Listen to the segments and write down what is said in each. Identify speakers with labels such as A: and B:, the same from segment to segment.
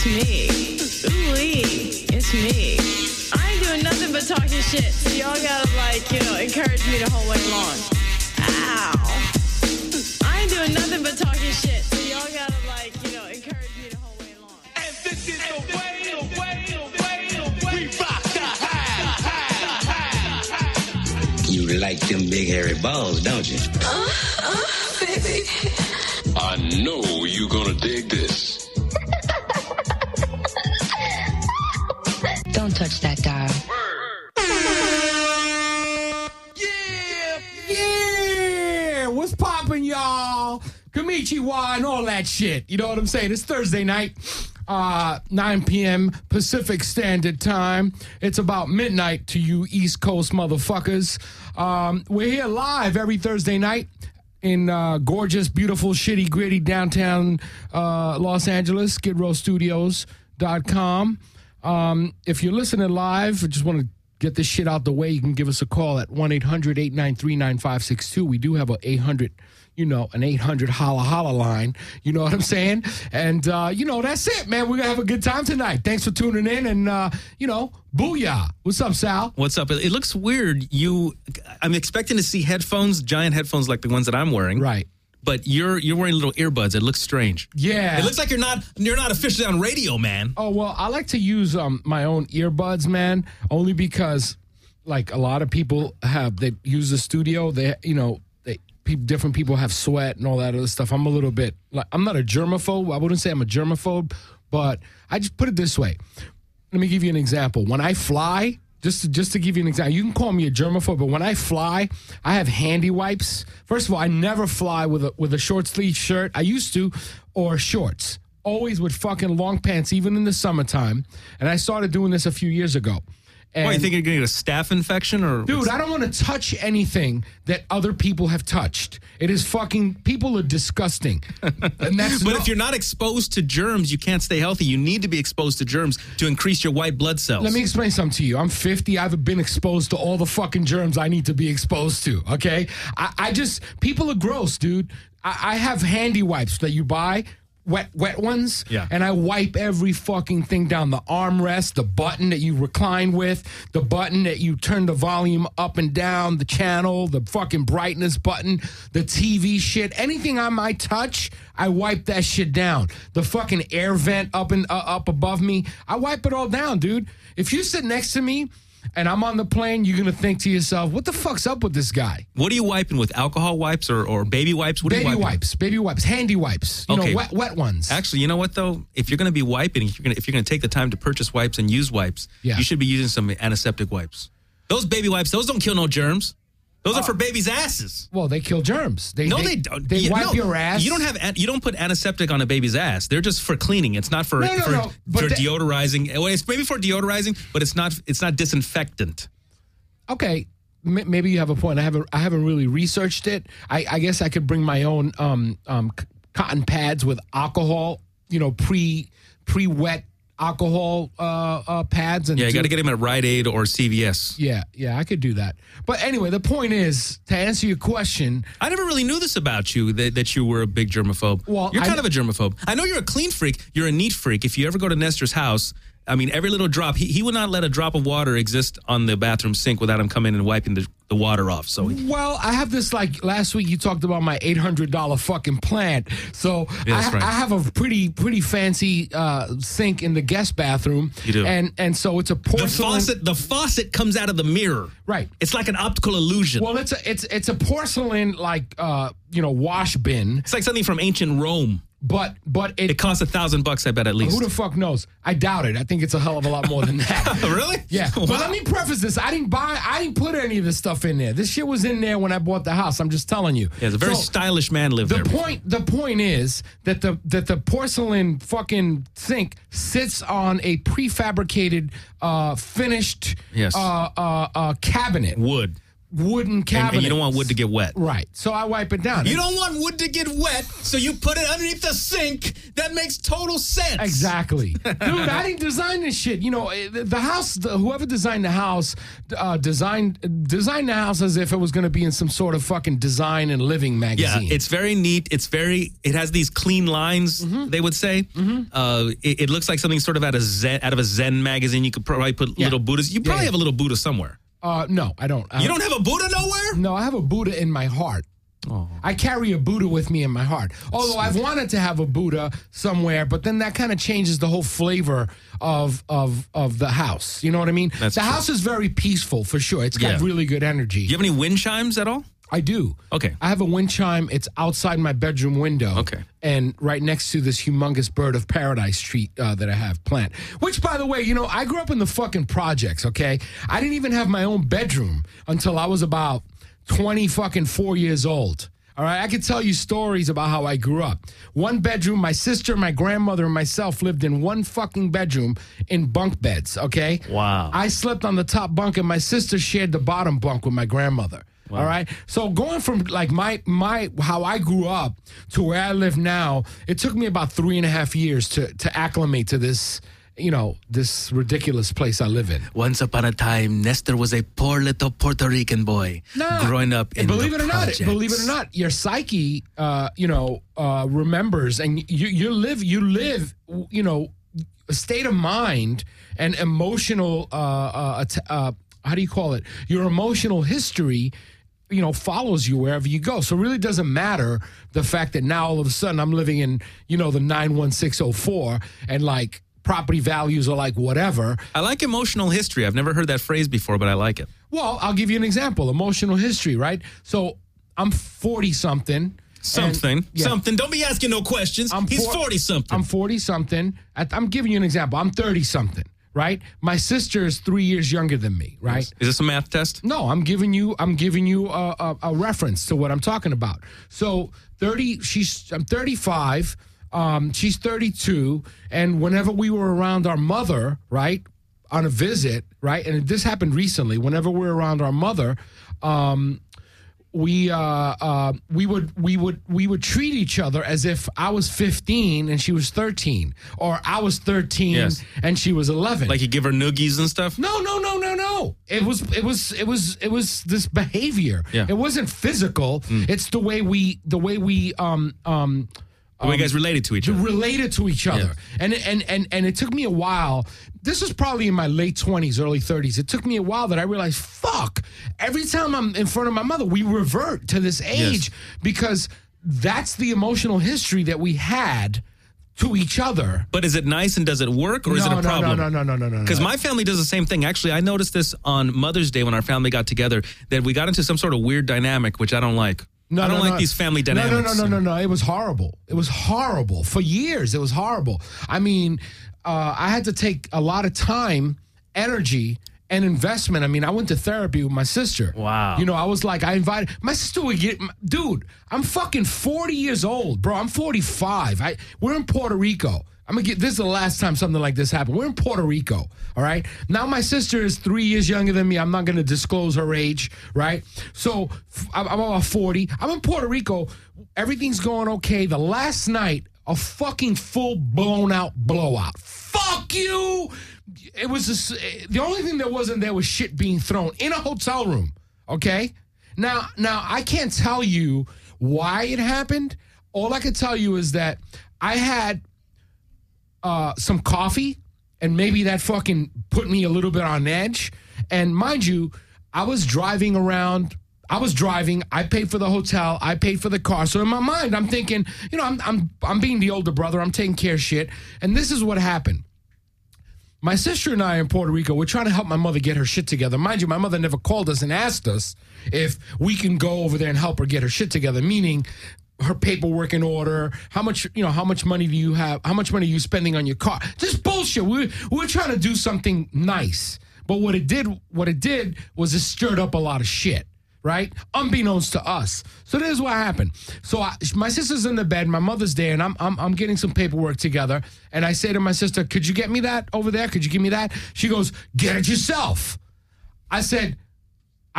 A: me. Ooh-wee, it's me. I ain't doing nothing but talking shit, so y'all gotta, encourage me the whole way long. Ow. I ain't doing nothing but talking shit, so y'all gotta, encourage me the whole way long.
B: And this is the way we rock the high.
C: You like them big hairy balls, don't you?
A: Baby.
D: I know you're gonna dig this.
E: Don't touch that dial.
F: Yeah! What's poppin', y'all? Konnichiwa and all that shit. You know what I'm saying? It's Thursday night, 9 p.m. Pacific Standard Time. It's about midnight to you East Coast motherfuckers. We're here live every Thursday night in gorgeous, beautiful, shitty, gritty downtown Los Angeles, skidrowstudios.com. If you're listening live, I just want to get this shit out the way. You can give us a call at 1-800-893-9562. We do have an 800 holla holla line. You know what I'm saying? And, that's it, man. We're going to have a good time tonight. Thanks for tuning in. And, booyah. What's up, Sal?
G: What's up? It looks weird. I'm expecting to see headphones, giant headphones like the ones that I'm wearing.
F: Right.
G: But you're wearing little earbuds. It looks strange.
F: Yeah.
G: It looks like you're not officially on radio, man.
F: Oh, well, I like to use my own earbuds, man, only because, a lot of people they use the studio. Different people have sweat and all that other stuff. I'm a little bit, I'm not a germaphobe. I wouldn't say I'm a germaphobe, but I just put it this way. Let me give you an example. When I fly, just to give you an example, you can call me a germaphobe, but when I fly, I have handy wipes. First of all, I never fly with a short sleeve shirt. I used to, or shorts. Always with fucking long pants, even in the summertime. And I started doing this a few years ago. And
G: you think you're going to get a staph infection?
F: Dude, I don't want to touch anything that other people have touched. It is people are disgusting. And that's
G: But if you're not exposed to germs, you can't stay healthy. You need to be exposed to germs to increase your white blood cells.
F: Let me explain something to you. I'm 50. I've been exposed to all the fucking germs I need to be exposed to, okay? People are gross, dude. I have handy wipes that you buy. Wet ones,
G: yeah.
F: And I wipe every fucking thing down. The armrest, the button that you recline with, the button that you turn the volume up and down, the channel, the fucking brightness button, the TV shit. Anything I might touch, I wipe that shit down. The fucking air vent up above me, I wipe it all down, dude. If you sit next to me and I'm on the plane, you're going to think to yourself, what the fuck's up with this guy?
G: What are you wiping with? Alcohol wipes or baby wipes? What are you wiping?
F: Baby wipes, handy wipes. You know, wet ones.
G: Actually, you know what, though? If you're going to be wiping, if you're going to take the time to purchase wipes and use wipes, you should be using some antiseptic wipes. Those baby wipes, those don't kill no germs. Those are for babies' asses.
F: Well, they kill germs. They
G: don't.
F: They wipe your ass.
G: You don't put antiseptic on a baby's ass. They're just for cleaning. It's not for deodorizing. Well, it's maybe for deodorizing, but it's not disinfectant.
F: Okay, maybe you have a point. I haven't really researched it. I guess I could bring my own cotton pads with alcohol. Pre-wet alcohol pads. And
G: you got to get them at Rite Aid or CVS.
F: Yeah, I could do that. But anyway, the point is, to answer your question...
G: I never really knew this about you, that you were a big germaphobe.
F: Well,
G: you're kind of a germaphobe. I know you're a clean freak. You're a neat freak. If you ever go to Nestor's house... I mean, every little drop, he would not let a drop of water exist on the bathroom sink without him coming in and wiping the water off. So,
F: I have this, last week you talked about my $800 fucking plant. So
G: yeah,
F: I have a pretty fancy sink in the guest bathroom.
G: You do.
F: And so it's a porcelain.
G: The faucet comes out of the mirror.
F: Right.
G: It's like an optical illusion.
F: Well, it's a porcelain, wash bin.
G: It's like something from ancient Rome.
F: But it
G: costs $1,000, I bet, at least.
F: Who the fuck knows? I doubt it. I think it's a hell of a lot more than that.
G: Really?
F: Yeah. Wow. But let me preface this. I didn't put any of this stuff in there. This shit was in there when I bought the house. I'm just telling you.
G: Yeah, it's a very stylish man lived there.
F: The point is that the porcelain fucking sink sits on a prefabricated finished cabinet.
G: Wood.
F: wooden cabinets.
G: And you don't want wood to get wet.
F: Right. So I wipe it down.
G: You don't want wood to get wet, so you put it underneath the sink. That makes total sense.
F: Exactly. Dude, I didn't design this shit. You know, the house, whoever designed the house, designed the house as if it was going to be in some sort of fucking design and living magazine.
G: Yeah, it's very neat. It has these clean lines, they would say. It looks like something sort of out of a Zen magazine. You could probably put little Buddhas. You probably have a little Buddha somewhere.
F: No, I don't.
G: You don't have a Buddha nowhere?
F: No, I have a Buddha in my heart. Oh. I carry a Buddha with me in my heart. Although I've wanted to have a Buddha somewhere, but then that kind of changes the whole flavor of the house. You know what I mean? The house is very peaceful for sure. It's got really good energy.
G: Do you have any wind chimes at all?
F: I do.
G: Okay.
F: I have a wind chime. It's outside my bedroom window.
G: Okay.
F: And right next to this humongous bird of paradise tree that I have plant. Which, by the way, you know, I grew up in the fucking projects, okay? I didn't even have my own bedroom until I was about 4 years old. All right, I could tell you stories about how I grew up. One bedroom, my sister, my grandmother, and myself lived in one fucking bedroom in bunk beds, okay?
G: Wow.
F: I slept on the top bunk, and my sister shared the bottom bunk with my grandmother. Wow. All right. So going from like my how I grew up to where I live now, it took me about 3.5 years to acclimate to this, you know, this ridiculous place I live in.
G: Once upon a time, Nestor was a poor little Puerto Rican boy growing up in
F: believe
G: the
F: it or
G: projects.
F: not, believe it or not, your psyche, remembers, and you live, you know, a state of mind and emotional, how do you call it? Your emotional history, you know, follows you wherever you go. So it really doesn't matter the fact that now all of a sudden I'm living in, you know, the 91604 and like property values are like whatever.
G: I like emotional history. I've never heard that phrase before, but I like it.
F: Well, I'll give you an example. Emotional history, right? So I'm 40-something.
G: Something. Don't be asking no questions. He's 40-something.
F: I'm 40-something. I'm giving you an example. I'm 30-something. Right, my sister is 3 years younger than me. Right,
G: is this a math test?
F: No, I'm giving you a reference to what I'm talking about. So I'm 35. She's 32, and whenever we were around our mother, right, on a visit, right, and this happened recently. Whenever we're around our mother, we would treat each other as if I was 15 and she was 13, or I was 13 and she was 11.
G: Like you give her noogies and stuff?
F: No. It was this behavior. Yeah. It wasn't physical. It's the way we the way you guys related to each other. Related to each other. Yeah. And it took me a while. This was probably in my late 20s, early 30s. It took me a while that I realized, fuck, every time I'm in front of my mother, we revert to this age because that's the emotional history that we had to each other.
G: But is it nice and does it work, or is it a problem?
F: No.
G: Because my family does the same thing. Actually, I noticed this on Mother's Day when our family got together, that we got into some sort of weird dynamic, which I don't like. I don't like these family dynamics.
F: No. It was horrible. It was horrible. For years, it was horrible. I mean, I had to take a lot of time, energy, and investment. I mean, I went to therapy with my sister.
G: Wow.
F: You know, I was like, I invited, my sister would get, dude, I'm fucking 40 years old, bro. I'm 45. We're in Puerto Rico. This is the last time something like this happened. We're in Puerto Rico, all right? Now my sister is 3 years younger than me. I'm not going to disclose her age, right? So I'm about 40. I'm in Puerto Rico. Everything's going okay. The last night, a fucking full blown out blowout. Fuck you! It was the only thing that wasn't there was shit being thrown in a hotel room, okay? Now I can't tell you why it happened. All I can tell you is that I had some coffee, and maybe that fucking put me a little bit on edge. And mind you, I was driving around. I paid for the hotel. I paid for the car. So in my mind, I'm thinking, you know, I'm being the older brother. I'm taking care of shit. And this is what happened. My sister and I in Puerto Rico, we're trying to help my mother get her shit together. Mind you, my mother never called us and asked us if we can go over there and help her get her shit together, meaning her paperwork in order, how much money do you have, how much money are you spending on your car? Just bullshit. We were trying to do something nice. But what it did was it stirred up a lot of shit, right? Unbeknownst to us. So this is what happened. So my sister's in the bed, my mother's there, and I'm getting some paperwork together. And I say to my sister, could you get me that over there? Could you give me that? She goes, get it yourself. I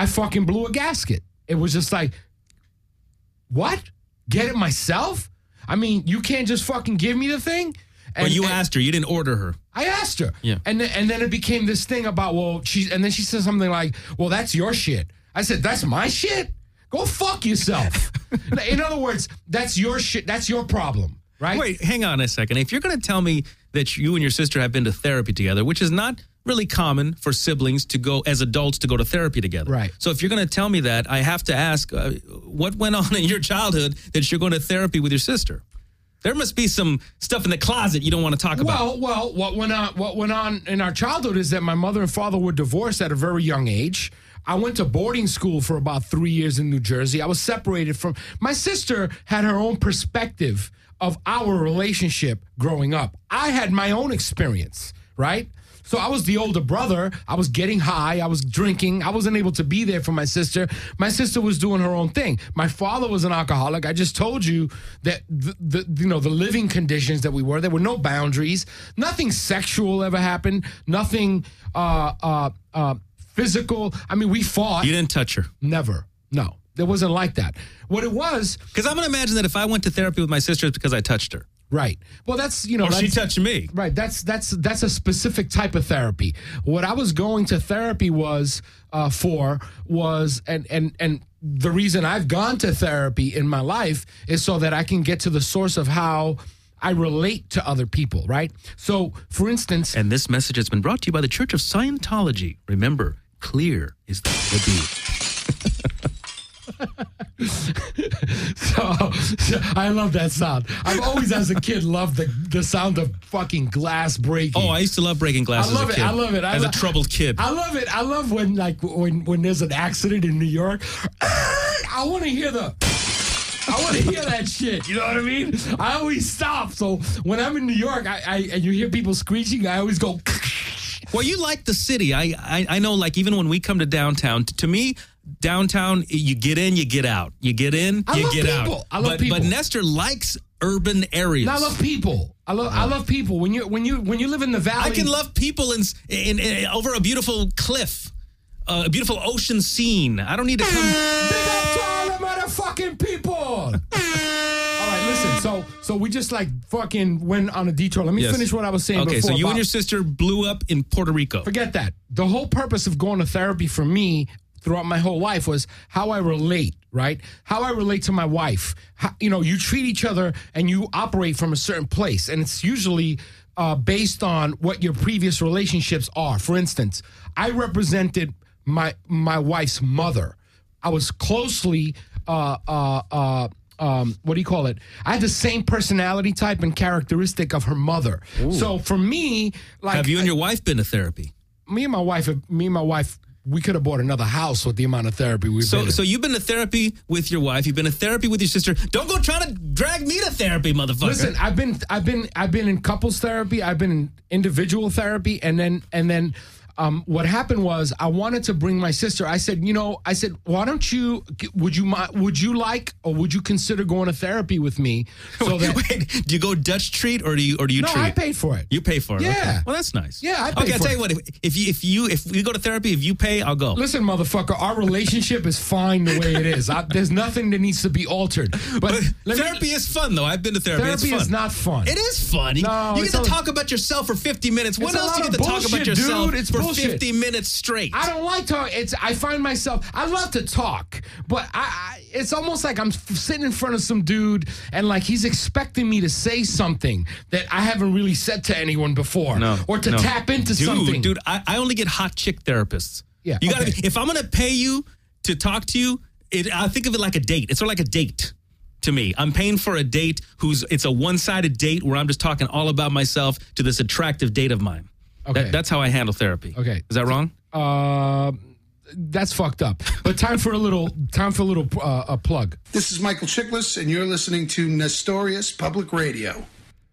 F: I fucking blew a gasket. It was just like, what? Get it myself? I mean, you can't just fucking give me the thing?
G: But you asked her. You didn't order her.
F: I asked her.
G: Yeah.
F: And then it became this thing about, and then she said something like, well, that's your shit. I said, that's my shit? Go fuck yourself. In other words, that's your shit. That's your problem, right?
G: Wait, hang on a second. If you're going to tell me that you and your sister have been to therapy together, which is not really common for siblings to go, as adults, to go to therapy together.
F: Right.
G: So if you're going to tell me that, I have to ask, what went on in your childhood that you're going to therapy with your sister? There must be some stuff in the closet you don't want to talk about.
F: Well, what went on in our childhood is that my mother and father were divorced at a very young age. I went to boarding school for about 3 years in New Jersey. I was separated from my sister. Had her own perspective of our relationship growing up. I had my own experience, right? So I was the older brother. I was getting high. I was drinking. I wasn't able to be there for my sister. My sister was doing her own thing. My father was an alcoholic. I just told you that the living conditions that we were. There were no boundaries. Nothing sexual ever happened. Nothing physical. I mean, we fought.
G: You didn't touch her?
F: Never. No. It wasn't like that. What it was...
G: Because I'm going to imagine that if I went to therapy with my sister, it's because I touched her.
F: Right. Well, that's,
G: Or she touched me.
F: Right. That's a specific type of therapy. What I was going to therapy was and the reason I've gone to therapy in my life is so that I can get to the source of how I relate to other people, right? So, for instance...
G: And this message has been brought to you by the Church of Scientology. Remember, clear is the
F: So I love that sound. I've always, as a kid, loved the sound of fucking glass breaking.
G: Oh, I used to love breaking glass as a kid.
F: I love it.
G: As a troubled kid.
F: I love it. I love when there's an accident in New York. I want to hear that shit. You know what I mean? I always stop. So when I'm in New York, and you hear people screeching, I always go.
G: Well, you like the city. I know, like, even when we come to downtown, to me, downtown, you get in, you get out. You get in, you get out.
F: I love people.
G: But Nestor likes urban areas.
F: I love people. I love people. When you live in the valley,
G: I can love people in over a beautiful cliff, a beautiful ocean scene. I don't need to come.
F: Big up to all the motherfucking people. All right, listen. So we just like fucking went on a detour. Let me finish what I was saying before.
G: Okay, so you and your sister blew up in Puerto Rico.
F: Forget that. The whole purpose of going to therapy for me throughout my whole life was how I relate, right? How I relate to my wife. How, you treat each other and you operate from a certain place. And it's usually based on what your previous relationships are. For instance, I represented my wife's mother. I was closely, what do you call it? I had the same personality type and characteristic of her mother. Ooh. So for me, like...
G: Have you and your wife been to therapy?
F: Me and my wife, we could have bought another house with the amount of therapy we've been in.
G: So you've been to therapy with your wife. You've been to therapy with your sister. Don't go trying to drag me to therapy, motherfucker.
F: Listen, I've been in couples therapy. I've been in individual therapy, and then what happened was I wanted to bring my sister. I said, why don't you? Would you like, or would you consider going to therapy with me? So
G: wait, do you go Dutch treat or do you treat?
F: No, I paid for it.
G: You pay for it.
F: Yeah.
G: Okay. Well, that's nice.
F: Yeah, I paid
G: okay, I'll
F: for
G: tell you what. If we go to therapy, if you pay, I'll go.
F: Listen, motherfucker, our relationship is fine the way it is. There's nothing that needs to be altered. But
G: therapy is fun, though. I've been to therapy.
F: Therapy
G: it's fun.
F: is not fun.
G: It is fun.
F: No,
G: you get to talk about yourself for 50 minutes. What else do you get to talk about yourself
F: it's
G: for
F: bullshit.
G: 50 minutes straight?
F: I don't like talk. I find myself. I love to talk, but it's almost like I'm sitting in front of some dude and like he's expecting me to say something that I haven't really said to anyone before, or to tap into something.
G: Dude, I only get hot chick therapists.
F: Yeah,
G: you gotta. If I'm gonna pay you to talk to you, I think of it like a date. It's sort of like a date. To me, I'm paying for a date it's a one-sided date where I'm just talking all about myself to this attractive date of mine. Okay. That's how I handle therapy.
F: Okay.
G: Is that wrong?
F: That's fucked up. But time for a little plug.
E: This is Michael Chiklis, and you're listening to Nestorius Public Radio.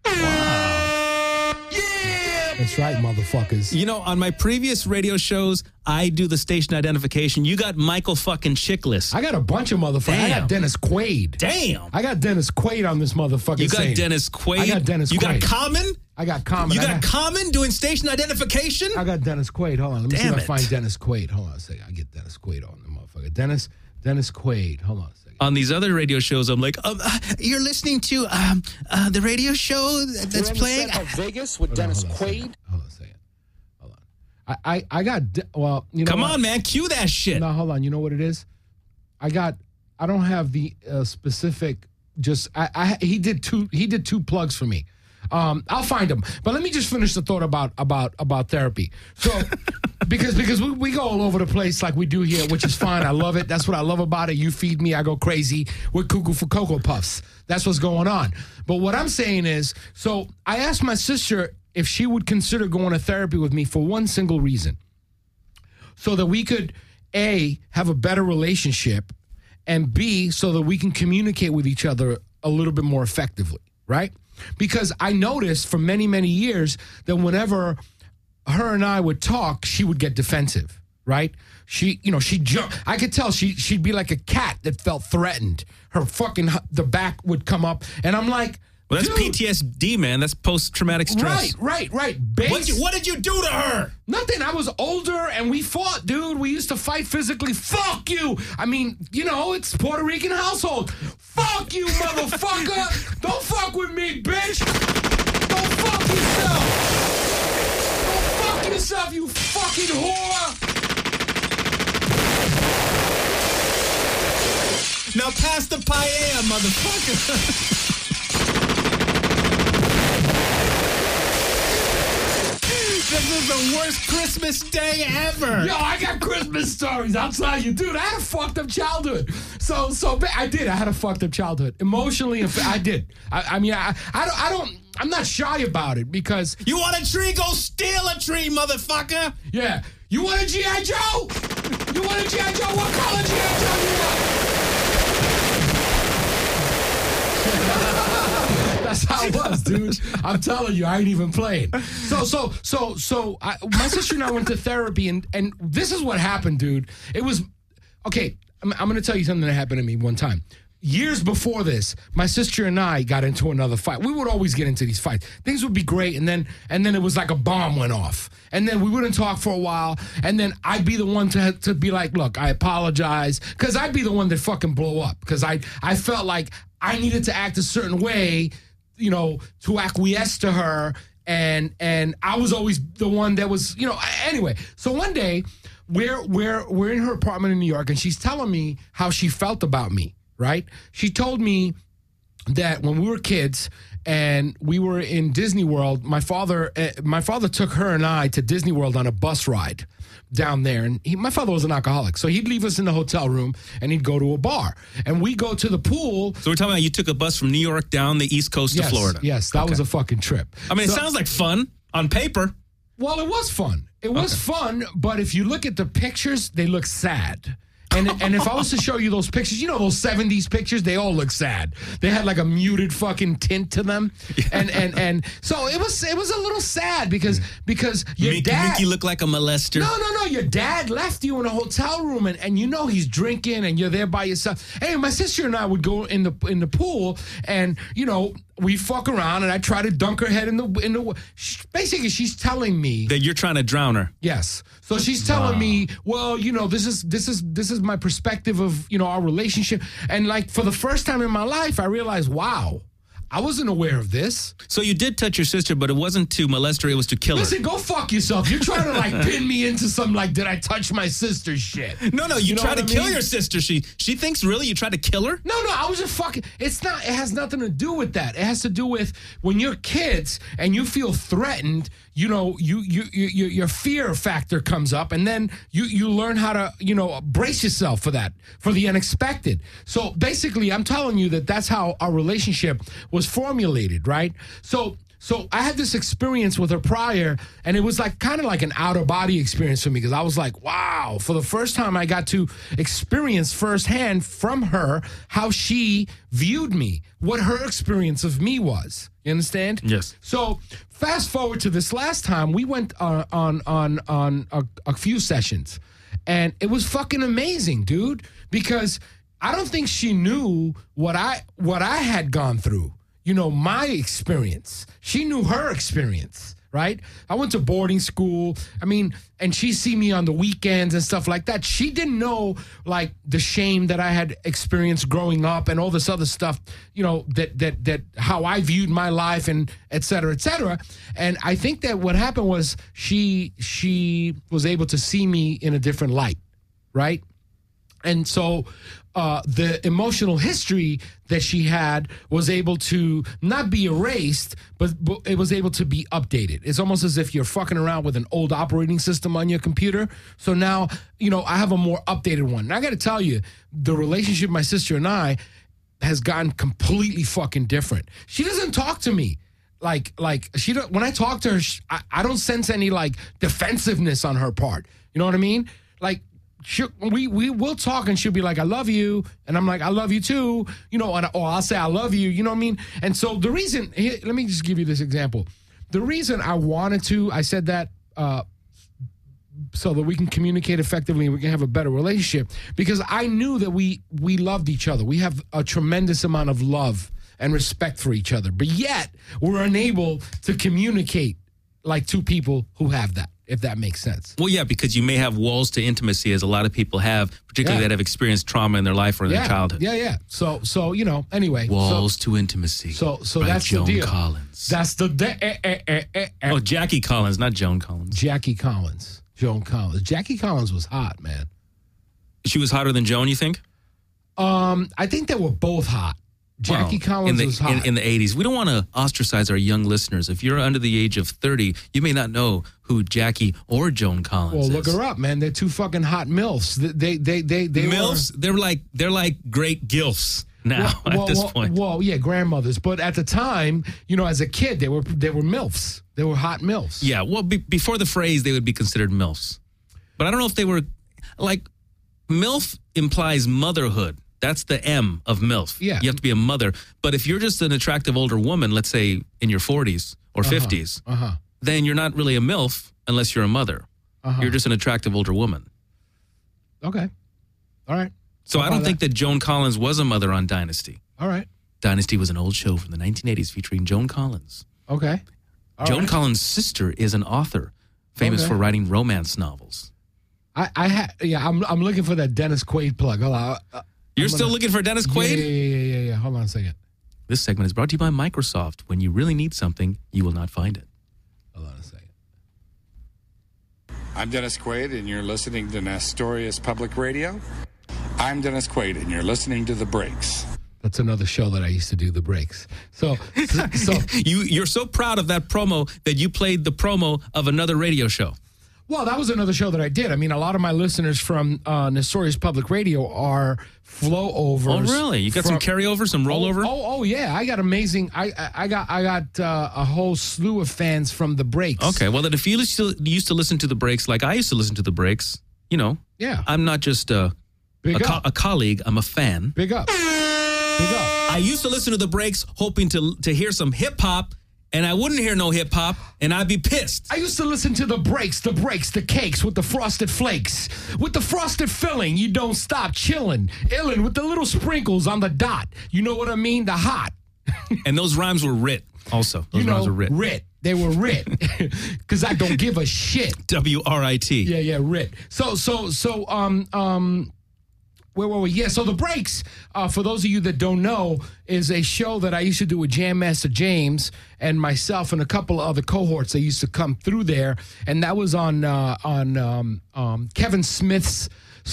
F: Wow. Yeah! That's right, motherfuckers.
G: On my previous radio shows, I do the station identification. You got Michael fucking Chiklis.
F: I got a bunch of motherfuckers.
G: Damn.
F: I got Dennis Quaid.
G: Damn.
F: I got Dennis Quaid on this motherfucker.
G: You got Dennis Quaid.
F: I got Dennis Quaid.
G: You got Common?
F: I got Common.
G: You got Common doing station identification?
F: I got Dennis Quaid. Hold on. Let me see
G: Damn
F: if I
G: it.
F: find Dennis Quaid. Hold on a second. I get Dennis Quaid on the motherfucker. Dennis Quaid. Hold on a second.
G: On these other radio shows, I'm like, you're listening to the radio show that's playing.
H: Vegas with Dennis Quaid.
F: Hold on a second. Hold on. I got, well, you know
G: Come
F: what?
G: on, man. Cue that shit.
F: No, hold on. You know what it is? I don't have the specific, he did two plugs for me. I'll find them. But let me just finish the thought about therapy. So, because we go all over the place like we do here, which is fine. I love it. That's what I love about it. You feed me, I go crazy. We're cuckoo for Cocoa Puffs. That's what's going on. But what I'm saying is, so I asked my sister if she would consider going to therapy with me for one single reason. So that we could, A, have a better relationship, and B, so that we can communicate with each other a little bit more effectively, right? Because I noticed for many, many years that whenever her and I would talk, she would get defensive, right? She'd jump. I could tell she'd be like a cat that felt threatened. Her the back would come up, and I'm like,
G: well, that's
F: dude,
G: PTSD, man. That's post-traumatic stress.
F: Right.
G: What did you do to her?
F: Nothing. I was older and we fought, dude. We used to fight physically. Fuck you. I mean, it's Puerto Rican household. Fuck you, motherfucker. Don't fuck with me, bitch. Don't fuck yourself. Don't fuck yourself, you fucking whore.
G: Now pass the paella, motherfucker. This is the worst Christmas day ever.
F: Yo, I got Christmas stories. I'll tell you, dude. I had a fucked up childhood. So I did. I had a fucked up childhood emotionally. I did. I'm not shy about it because
G: you want a tree? Go steal a tree, motherfucker.
F: Yeah. You want a G.I. Joe? You want a G.I. Joe? What color G.I. Joe you want? That's how it was, dude. I'm telling you, I ain't even playing. So my sister and I went to therapy, and this is what happened, dude. It was, okay, I'm going to tell you something that happened to me one time. Years before this, my sister and I got into another fight. We would always get into these fights. Things would be great, and then it was like a bomb went off. And then we wouldn't talk for a while, and then I'd be the one to be like, look, I apologize, because I'd be the one that fucking blow up, because I felt like I needed to act a certain way, to acquiesce to her, and I was always the one that was, anyway. So one day, we're in her apartment in New York, and she's telling me how she felt about me, right? She told me that when we were kids and we were in Disney World, my father took her and I to Disney World on a bus ride down there. And my father was an alcoholic, so he'd leave us in the hotel room and he'd go to a bar. And we go to the pool.
G: So we're talking about you took a bus from New York down the East Coast to Florida.
F: Yes, that was a fucking trip.
G: I mean, it sounds like fun on paper.
F: Well, it was fun. It was fun, but if you look at the pictures, they look sad. And if I was to show you those pictures, those 70s pictures, they all look sad. They had like a muted fucking tint to them. And so it was a little sad because your dad
G: make you look like a molester.
F: No, your dad left you in a hotel room and he's drinking and you're there by yourself. Hey, my sister and I would go in the pool and we fuck around and I try to dunk her head in the basically she's telling me
G: that you're trying to drown her.
F: Yes. So she's telling me, well, this is my perspective of, our relationship. And like for the first time in my life, I realized, wow, I wasn't aware of this.
G: So you did touch your sister, but it wasn't to molest her, it was to kill her.
F: Listen, go fuck yourself. You're trying to pin me into some did I touch my sister's shit?
G: No, you tried to kill your sister. She thinks really you tried to kill her?
F: No, I was just fucking. It has nothing to do with that. It has to do with when you're kids and you feel threatened, your fear factor comes up, and then you learn how to, brace yourself for that, for the unexpected. So basically, I'm telling you that's how our relationship was formulated, right? So I had this experience with her prior, and it was kind of like an out-of-body experience for me, because I was like, wow, for the first time I got to experience firsthand from her how she viewed me, what her experience of me was. You understand?
G: Yes.
F: So fast forward to this last time, we went on a few sessions, and it was fucking amazing, dude, because I don't think she knew what I had gone through. my experience. She knew her experience, right? I went to boarding school. I mean, and she see me on the weekends and stuff like that. She didn't know, like, the shame that I had experienced growing up and all this other stuff, that how I viewed my life and et cetera, et cetera. And I think that what happened was she was able to see me in a different light, right? And so the emotional history that she had was able to not be erased, but it was able to be updated. It's almost as if you're fucking around with an old operating system on your computer. So now, I have a more updated one. And I got to tell you, the relationship my sister and I has gotten completely fucking different. She doesn't talk to me like she don't. When I talk to her, I don't sense any like defensiveness on her part. You know what I mean? Like. We will talk and she'll be like, I love you. And I'm like, I love you too. Or I'll say, I love you. You know what I mean? And so the reason, let me just give you this example. The reason I said that so that we can communicate effectively and we can have a better relationship, because I knew that we loved each other. We have a tremendous amount of love and respect for each other. But yet we're unable to communicate like two people who have that. If that makes sense.
G: Well, yeah, because you may have walls to intimacy, as a lot of people have, particularly that have experienced trauma in their life or in their childhood.
F: Yeah. So anyway.
G: Walls to intimacy.
F: So
G: by
F: that's
G: Joan
F: the deal.
G: Collins.
F: That's the
G: Oh, Jackie Collins, not Joan Collins.
F: Jackie Collins. Joan Collins. Jackie Collins was hot, man.
G: She was hotter than Joan, you think?
F: I think they were both hot. Jackie Collins was hot.
G: In the 80s. We don't want to ostracize our young listeners. If you're under the age of 30, you may not know who Jackie or Joan Collins is.
F: Well, look her up, man. They're two fucking hot MILFs. They
G: MILFs? They're like great GILFs now at this point.
F: Well, yeah, grandmothers. But at the time, as a kid, they were MILFs. They were hot MILFs.
G: Yeah, well, before the phrase, they would be considered MILFs. But I don't know if they were, like, MILF implies motherhood. That's the M of MILF.
F: Yeah.
G: You have to be a mother. But if you're just an attractive older woman, let's say in your 40s or 50s, then you're not really a MILF unless you're a mother. You're just an attractive older woman.
F: Okay. All right.
G: So I don't think that Joan Collins was a mother on Dynasty.
F: All right.
G: Dynasty was an old show from the 1980s featuring Joan Collins.
F: Okay.
G: Joan Collins' sister is an author famous for writing romance novels.
F: I'm looking for that Dennis Quaid plug. Hold on.
G: You're still looking for Dennis Quaid?
F: Yeah. Hold on a second.
G: This segment is brought to you by Microsoft. When you really need something, you will not find it.
F: Hold on a second.
I: I'm Dennis Quaid, and you're listening to Nestorius Public Radio. I'm Dennis Quaid, and you're listening to The Breaks.
F: That's another show that I used to do, The Breaks. So
G: you're so proud of that promo that you played the promo of another radio show.
F: Well, that was another show that I did. I mean, a lot of my listeners from Nestorius Public Radio are flow-overs.
G: Oh, really? You got some carryover, some rollover?
F: Oh, yeah. I got amazing. I got a whole slew of fans from The Breaks.
G: Okay. Well, then if you used to listen to The Breaks like I used to listen to The Breaks,
F: yeah,
G: I'm not just a colleague. I'm a fan.
F: Big up.
G: I used to listen to The Breaks hoping to hear some hip-hop, and I wouldn't hear no hip-hop, and I'd be pissed.
F: I used to listen to the breaks, the cakes with the frosted flakes. With the frosted filling, you don't stop chillin'. Illin' with the little sprinkles on the dot. You know what I mean? The hot.
G: And those rhymes were writ also. Those rhymes were writ.
F: Writ. They were writ. Because I don't give a shit.
G: W-R-I-T.
F: Yeah, writ. So, where were we? Yeah, so The Breaks, for those of you that don't know, is a show that I used to do with Jam Master James and myself and a couple of other cohorts that used to come through there. And that was on Kevin Smith's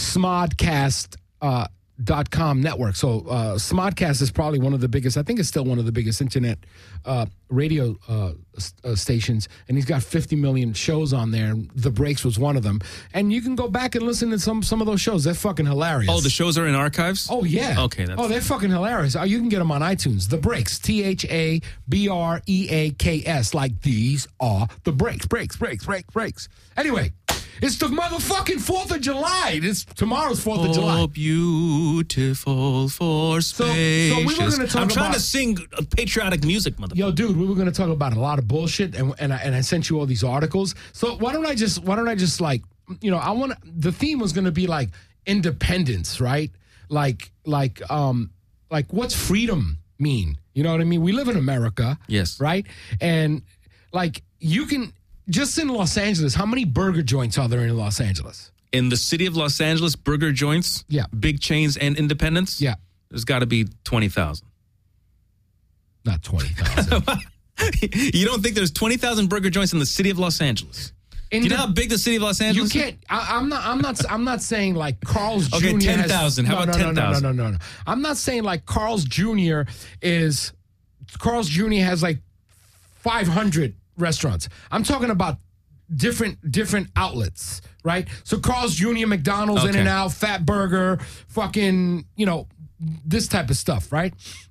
F: Smodcast.com network. So Smodcast is probably one of the biggest, I think it's still one of the biggest internet radio stations, and he's got 50 million shows on there, and The Breaks was one of them. And you can go back and listen to some of those shows. They're fucking hilarious.
G: Oh, the shows are in archives?
F: Oh, yeah.
G: Okay.
F: They're fucking hilarious. You can get them on iTunes. The Breaks, THABREAKS, like these are the breaks. Anyway, it's the motherfucking 4th of July. Tomorrow's 4th of July.
G: Oh, beautiful for spacious.
F: So we were going to talk
G: I'm trying to sing patriotic music, motherfucker.
F: Yo, dude, we were going to talk about a lot of bullshit, and I sent you all these articles. So why don't I just like, the theme was going to be like independence, right? Like what's freedom mean? You know what I mean? We live in America.
G: Yes.
F: Right? And like you can, just in Los Angeles, how many burger joints are there in Los Angeles?
G: In the city of Los Angeles, burger joints,
F: Yeah.
G: big chains and independents,
F: Yeah.
G: there's got to be 20,000.
F: Not 20,000.
G: You don't think there's 20,000 burger joints in the city of Los Angeles? Do you know how big the city of Los
F: You
G: Angeles is?
F: can't. I'm not saying like Carl's Jr.
G: Okay, 10,000.
F: has-
G: How about 10,000?
F: No. I'm not saying like Carl's Jr. has like 500 restaurants. I'm talking about different outlets, right? So Carl's Jr., McDonald's,
G: Okay.
F: In-N-Out, Fat Burger, fucking, this type of stuff, right?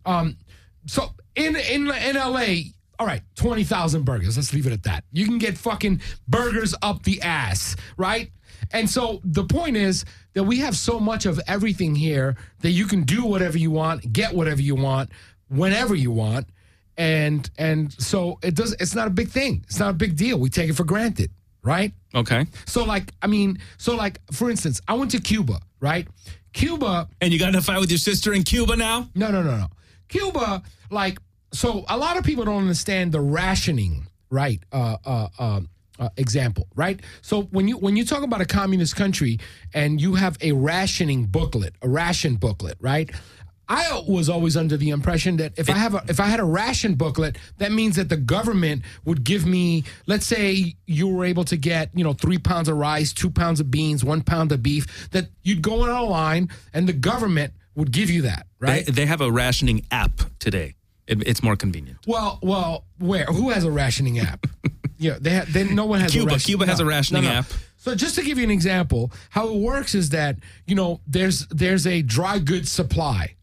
F: So in LA, all right, 20,000 burgers. Let's leave it at that. You can get fucking burgers up the ass, right? And so the point is that we have so much of everything here that you can do whatever you want, get whatever you want, whenever you want. And so it's not a big thing. It's not a big deal. We take it for granted, right?
G: Okay.
F: So for instance, I went to Cuba, right? Cuba.
G: And you got in a fight with your sister in Cuba now?
F: No. Cuba, so a lot of people don't understand the rationing, right? Example, right? So when you talk about a communist country and you have a ration booklet, right? I was always under the impression that if I had a ration booklet, that means that the government would give me, let's say you were able to get, 3 pounds of rice, 2 pounds of beans, 1 pound of beef, that you'd go on a line and the government would give you that, right?
G: They have a rationing app today. It's more convenient.
F: Well, where? Who has a rationing app? Yeah, no one has
G: Cuba.
F: a rationing.
G: Cuba has a rationing app.
F: So just to give you an example, how it works is that, there's a dry goods supply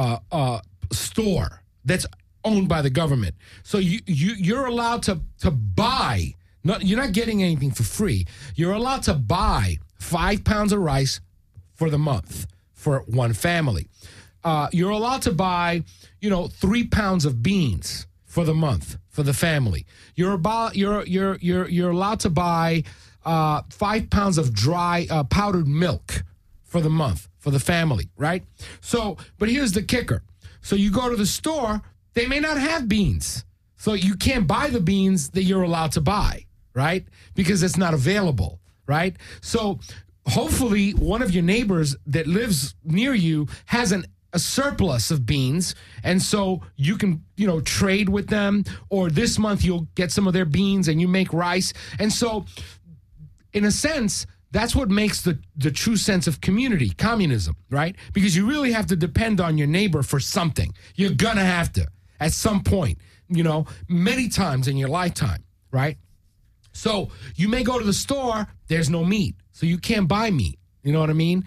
F: store that's owned by the government. So you're allowed to buy, you're not getting anything for free. You're allowed to buy 5 pounds of rice for the month for one family. You're allowed to buy, 3 pounds of beans for the month for the family. You're allowed to buy 5 pounds of dry powdered milk for the month for the family, right? So, but here's the kicker. So you go to the store, they may not have beans. So you can't buy the beans that you're allowed to buy, right? Because it's not available, right? So hopefully one of your neighbors that lives near you has a surplus of beans, and so you can, trade with them, or this month you'll get some of their beans and you make rice. And so in a sense, that's what makes the true sense of communism, right? Because you really have to depend on your neighbor for something. You're going to have to at some point, many times in your lifetime, right? So you may go to the store, there's no meat, so you can't buy meat. You know what I mean?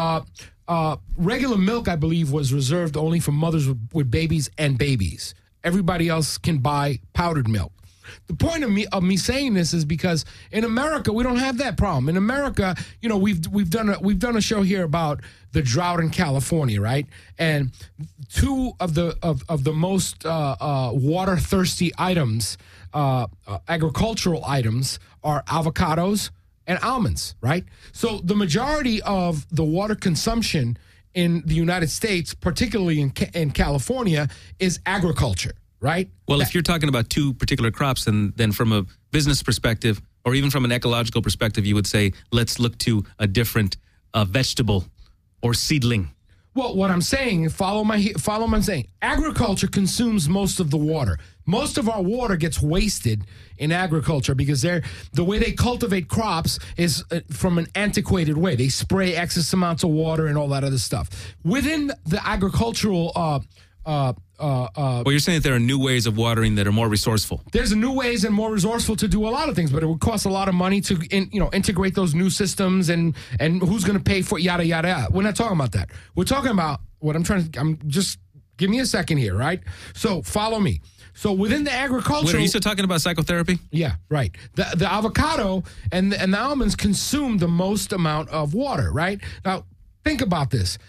F: Regular milk, I believe, was reserved only for mothers with babies and babies. Everybody else can buy powdered milk. The point of me saying this is because in America we don't have that problem. In America, we've done a show here about the drought in California, right? And two of the most water thirsty items, agricultural items, are avocados and almonds, right? So the majority of the water consumption in the United States, particularly in California, is agriculture, right?
G: Well, if you're talking about two particular crops, then from a business perspective, or even from an ecological perspective, you would say, let's look to a different vegetable or seedling.
F: Well, what I'm saying, follow what I'm saying. Agriculture consumes most of the water. Most of our water gets wasted in agriculture because the way they cultivate crops is from an antiquated way. They spray excess amounts of water and all that other stuff. Within the agricultural
G: well, you're saying that there are new ways of watering that are more resourceful.
F: There's new ways and more resourceful to do a lot of things, but it would cost a lot of money to integrate those new systems and who's going to pay for yada yada yada. We're not talking about that. We're talking about give me a second here, right? So follow me. So within the agricultural,
G: Wait, are you still talking about psychotherapy?
F: Yeah, right. The avocado and the almonds consume the most amount of water, right? Now think about this.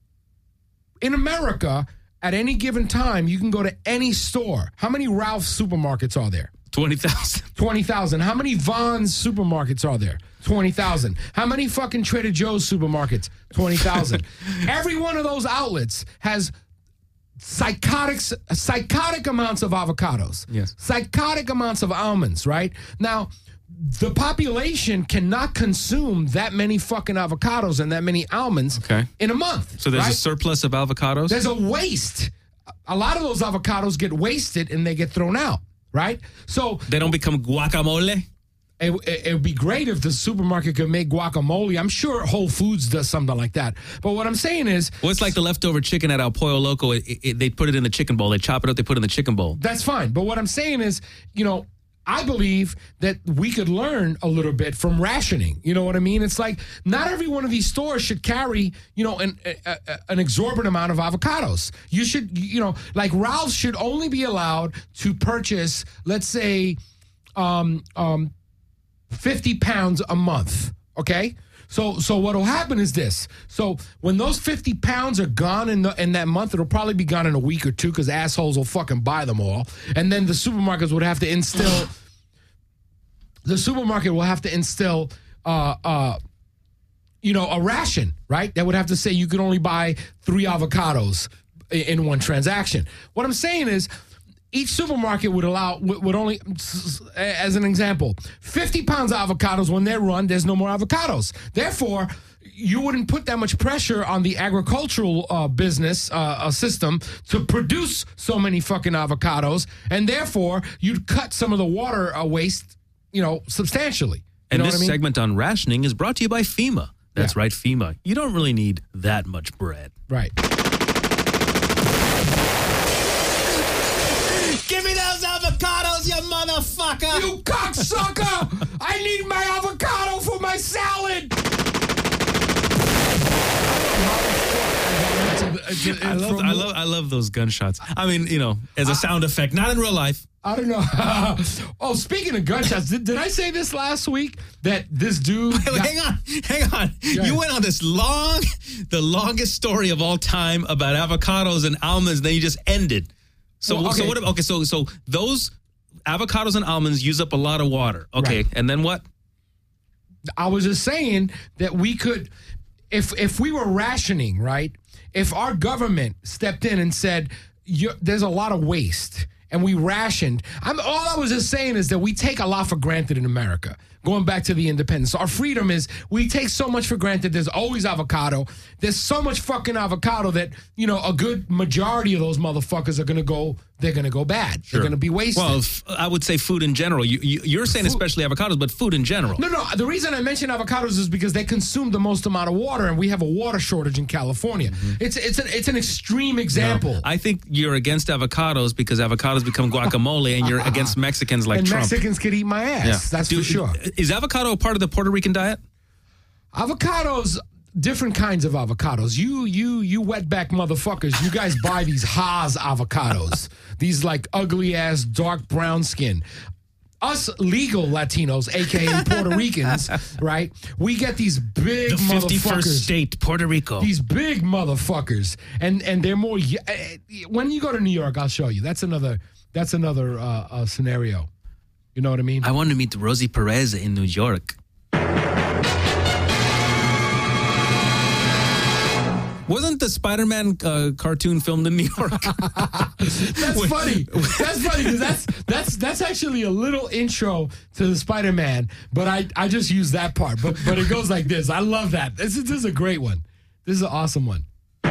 F: In America, at any given time, you can go to any store. How many Ralph's supermarkets are there?
G: 20,000.
F: 20,000. How many Vons supermarkets are there? 20,000. How many fucking Trader Joe's supermarkets? 20,000. Every one of those outlets has psychotic amounts of avocados.
G: Yes.
F: Psychotic amounts of almonds, right? Now, the population cannot consume that many fucking avocados and that many almonds in a month.
G: So there's
F: right?
G: a surplus of avocados?
F: There's a waste. A lot of those avocados get wasted and they get thrown out, right? So
G: they don't become guacamole?
F: It would be great if the supermarket could make guacamole. I'm sure Whole Foods does something like that. But what I'm saying is...
G: Well, it's like the leftover chicken at El Pollo Loco. They put it in the chicken bowl. They chop it up, they put it in the chicken bowl.
F: That's fine. But what I'm saying is, you know, I believe that we could learn a little bit from rationing. You know what I mean? It's like not every one of these stores should carry, you know, an exorbitant amount of avocados. You should, you know, like Ralph's should only be allowed to purchase, let's say, 50 pounds a month, okay? So what will happen is this. So when those 50 pounds are gone in that month, it'll probably be gone in a week or two because assholes will fucking buy them all. And then the supermarkets would have to instill... the supermarket will have to instill, you know, a ration, right? That would have to say you could only buy 3 avocados in one transaction. What I'm saying is... each supermarket would only, as an example, 50 pounds of avocados. When they're run, there's no more avocados. Therefore, you wouldn't put that much pressure on the agricultural business system to produce so many fucking avocados, and therefore, you'd cut some of the water waste, you know, substantially. You know
G: this
F: what I mean?
G: segment on rationing is brought to you by FEMA. That's right, FEMA. You don't really need that much bread.
F: Right.
G: Give me those avocados, you motherfucker!
F: You cocksucker! I need my avocado for my salad!
G: I love those gunshots. I mean, you know, as a sound effect, not in real life.
F: I don't know. Oh, speaking of gunshots, did I say this last week that this dude...
G: Hang on. You went on this the longest story of all time about avocados and almonds, and then you just ended. So those avocados and almonds use up a lot of water. Okay, right. And then what?
F: I was just saying that we could, if we were rationing, right? If our government stepped in and said, there's a lot of waste, and we rationed. All I was just saying is that we take a lot for granted in America. Going back to the independence. Our freedom is we take so much for granted. There's always avocado. There's so much fucking avocado that, you know, a good majority of those motherfuckers are going to go, they're going to go bad. Sure. They're going to be wasted.
G: Well, I would say food in general. You're saying especially avocados, but food in general.
F: No. The reason I mention avocados is because they consume the most amount of water, and we have a water shortage in California. Mm-hmm. It's an extreme example.
G: No, I think you're against avocados because avocados become guacamole, and you're against Mexicans like
F: and
G: Trump.
F: Mexicans could eat my ass. Yeah. That's for sure.
G: Is avocado a part of the Puerto Rican diet?
F: Avocados, different kinds of avocados. You wetback motherfuckers, you guys buy these Haas avocados. These like ugly ass dark brown skin. Us legal Latinos, a.k.a. Puerto Ricans, right? We get these big motherfuckers.
G: The 51st state, Puerto Rico.
F: These big motherfuckers. And they're more... When you go to New York, I'll show you. That's another scenario. You know what I mean?
G: I want to meet Rosie Perez in New York. Wasn't the Spider-Man cartoon filmed in New York?
F: That's funny. That's funny because that's actually a little intro to the Spider-Man, but I just use that part. But it goes like this. I love that. This is a great one. This is an awesome one.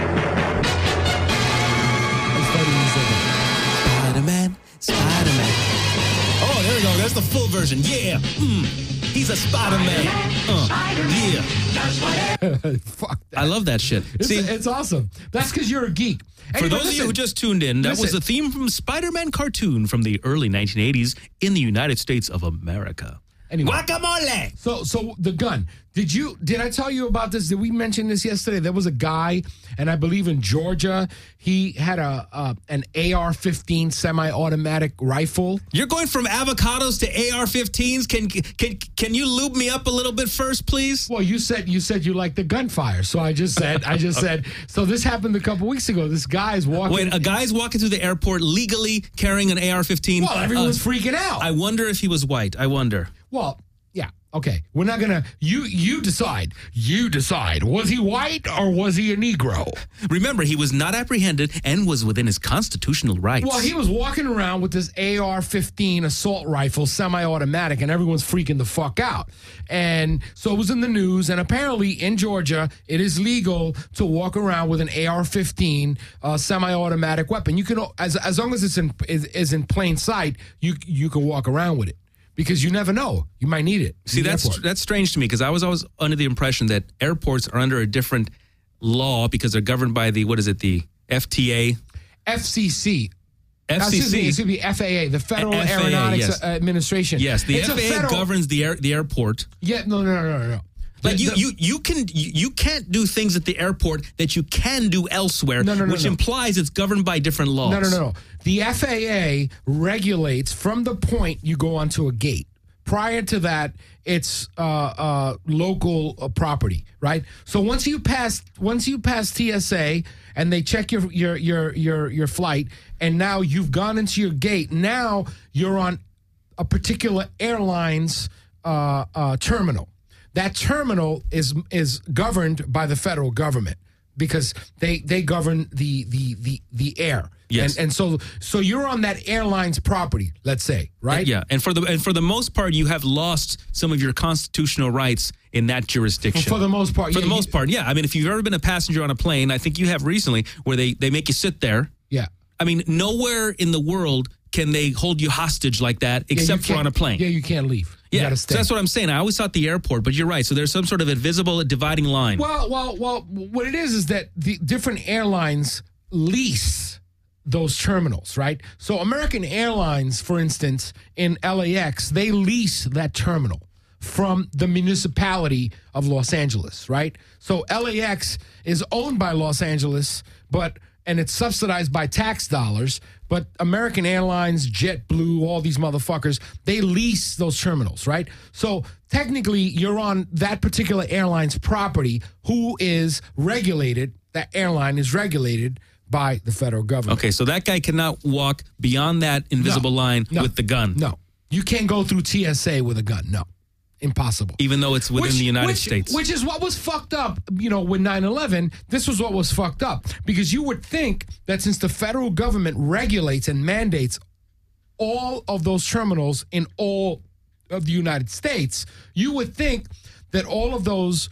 G: Spider-Man. Oh, there we go. There's the full version. Yeah. He's a Spider-Man. Yeah.
F: Fuck that.
G: I love that shit.
F: It's awesome. That's because you're a geek.
G: Anyway, for those of you who just tuned in, that was the theme from Spider-Man cartoon from the early 1980s in the United States of America.
F: Anyway,
G: guacamole.
F: So the gun. Did I tell you about this? Did we mention this yesterday? There was a guy, and I believe in Georgia, he had an AR-15 semi-automatic rifle.
G: You're going from avocados to AR-15s. Can you lube me up a little bit first, please?
F: Well, you said you like the gunfire, so I just said. So this happened a couple weeks ago. This guy's walking.
G: Wait, a guy's walking through the airport legally carrying an AR-15.
F: Well, everyone's freaking out.
G: I wonder if he was white. I wonder.
F: Well, yeah. Okay, we're not gonna. You decide. You decide. Was he white or was he a Negro?
G: Remember, he was not apprehended and was within his constitutional rights.
F: Well, he was walking around with this AR-15 assault rifle, semi-automatic, and everyone's freaking the fuck out. And so it was in the news. And apparently, in Georgia, it is legal to walk around with an AR-15 semi-automatic weapon. You can, as long as it's in plain sight, you can walk around with it. Because you never know. You might need it.
G: See, that's strange to me because I was always under the impression that airports are under a different law because they're governed by the FTA?
F: FCC.
G: FCC.
F: It should be FAA, the Federal Aeronautics Administration.
G: Yes, the FAA governs the airport.
F: Yeah, no.
G: Like you can't do things at the airport that you can do elsewhere, which implies it's governed by different laws.
F: No. The FAA regulates from the point you go onto a gate. Prior to that, it's local property, right? So once you pass TSA and they check your flight, and now you've gone into your gate. Now you're on a particular airline's terminal. That terminal is governed by the federal government because they govern the air.
G: Yes.
F: And so you're on that airline's property, let's say, right?
G: Yeah. And for the most part, you have lost some of your constitutional rights in that jurisdiction.
F: For the most part.
G: For the most part, yeah. I mean, if you've ever been a passenger on a plane, I think you have recently, where they make you sit there.
F: Yeah.
G: I mean, nowhere in the world can they hold you hostage like that except for on a plane.
F: Yeah, you can't leave. You
G: yeah,
F: gotta
G: so
F: stay.
G: that's what I'm saying. I always thought the airport, but you're right. So there's some sort of invisible dividing line.
F: Well, what it is that the different airlines lease those terminals, right? So American Airlines, for instance, in LAX, they lease that terminal from the municipality of Los Angeles, right? So LAX is owned by Los Angeles, and it's subsidized by tax dollars, but American Airlines, JetBlue, all these motherfuckers, they lease those terminals, right? So technically, you're on that particular airline's property who is regulated, that airline is regulated by the federal government.
G: Okay, so that guy cannot walk beyond that invisible line with the gun.
F: No, you can't go through TSA with a gun, no. Impossible.
G: Even though it's within the United States.
F: Which is what was fucked up, with 9/11. This was what was fucked up. Because you would think that since the federal government regulates and mandates all of those terminals in all of the United States, you would think that all of those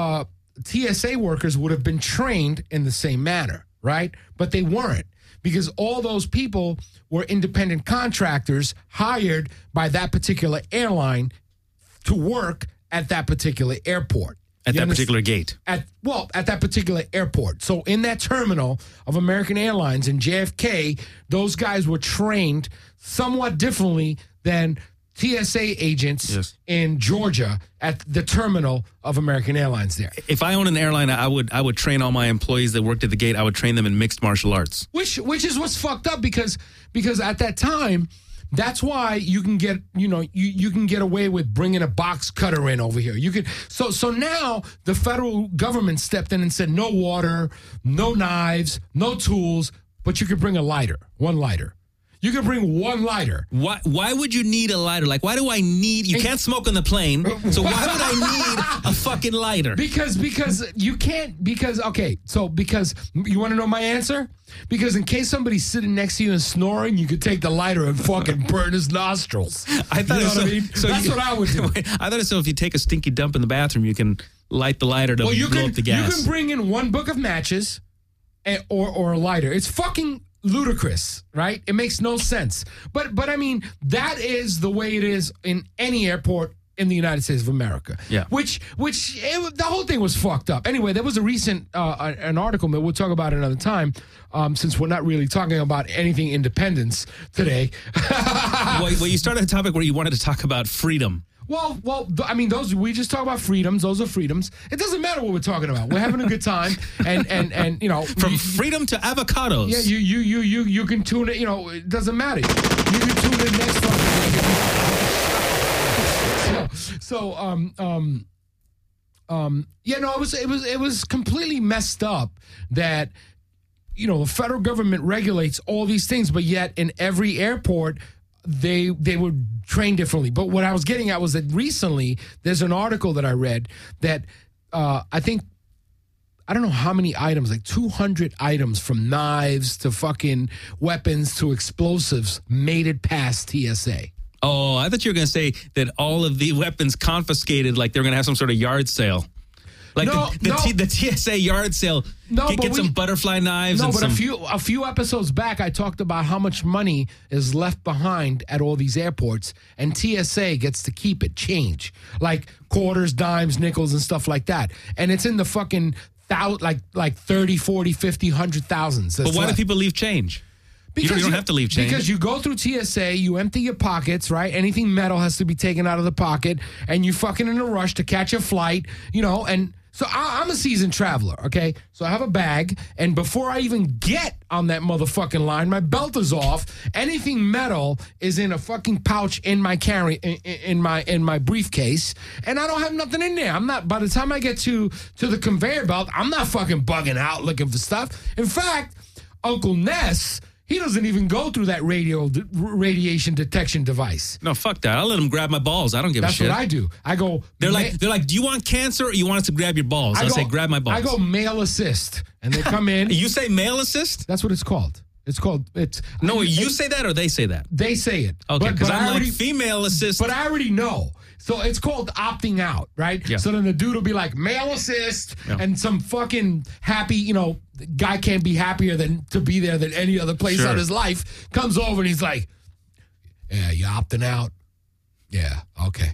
F: TSA workers would have been trained in the same manner, right? But they weren't. Because all those people were independent contractors hired by that particular airline to work at that particular airport.
G: At that particular gate.
F: At that particular airport. So in that terminal of American Airlines in JFK, those guys were trained somewhat differently than TSA agents in Georgia at the terminal of American Airlines there.
G: If I own an airline, I would train all my employees that worked at the gate. I would train them in mixed martial arts.
F: Which is what's fucked up because at that time, that's why you can get, you can get away with bringing a box cutter in over here. You could so now the federal government stepped in and said no water, no knives, no tools, but you could bring a lighter, one lighter. You can bring one lighter.
G: Why would you need a lighter? Like, why do I need... You can't smoke on the plane, so why would I need a fucking lighter?
F: Because you can't... Because you want to know my answer? Because in case somebody's sitting next to you and snoring, you could take the lighter and fucking burn his nostrils.
G: I thought
F: what I mean?
G: So
F: that's what I would do.
G: I thought it's so if you take a stinky dump in the bathroom, you can light the lighter to blow up the gas.
F: You can bring in one book of matches or a lighter. It's fucking... ludicrous, right? It makes no sense. But I mean, that is the way it is in any airport in the United States of America.
G: Yeah.
F: The whole thing was fucked up. Anyway, there was a recent an article that we'll talk about another time, since we're not really talking about anything independence today.
G: Well, you started a topic where you wanted to talk about freedom.
F: Well, I mean, we just talk about freedoms. Those are freedoms. It doesn't matter what we're talking about. We're having a good time, and
G: from freedom to avocados.
F: Yeah, you can tune it. It doesn't matter. You can tune in next time. It was completely messed up that the federal government regulates all these things, but yet in every airport, they were trained differently. But what I was getting at was that recently there's an article that I read that I don't know how many items, like 200 items from knives to fucking weapons to explosives made it past TSA.
G: Oh, I thought you were going to say that all of the weapons confiscated, like they're going to have some sort of yard sale. Like the TSA yard sale, get some butterfly knives.
F: No,
G: and
F: but
G: some...
F: a few episodes back, I talked about how much money is left behind at all these airports, and TSA gets to keep it, change. Like quarters, dimes, nickels, and stuff like that. And it's in the fucking, like 30, 40, 50, 100,000s.
G: But why do people leave change? Because you don't have to leave change.
F: Because you go through TSA, you empty your pockets, right? Anything metal has to be taken out of the pocket, and you fucking in a rush to catch a flight, and... So I'm a seasoned traveler, okay? So I have a bag, and before I even get on that motherfucking line, my belt is off. Anything metal is in a fucking pouch in my in my briefcase, and I don't have nothing in there. I'm not. By the time I get to the conveyor belt, I'm not fucking bugging out looking for stuff. In fact, Uncle Ness. He doesn't even go through that radiation detection device.
G: No, fuck that. I'll let him grab my balls. I don't give a shit.
F: That's what I do. I go.
G: They're like, do you want cancer or you want us to grab your balls? I'll say, grab my balls.
F: I go male assist, and they come in.
G: You say male assist?
F: That's what it's called.
G: No, you say that or they say that?
F: They say it.
G: Okay, because I'm like female assist.
F: But I already know. So it's called opting out, right?
G: Yeah.
F: So then the dude will be like, male assist, and some fucking happy, guy can't be happier than to be there than any other place on his life, comes over and he's like, yeah, you opting out? Yeah, okay.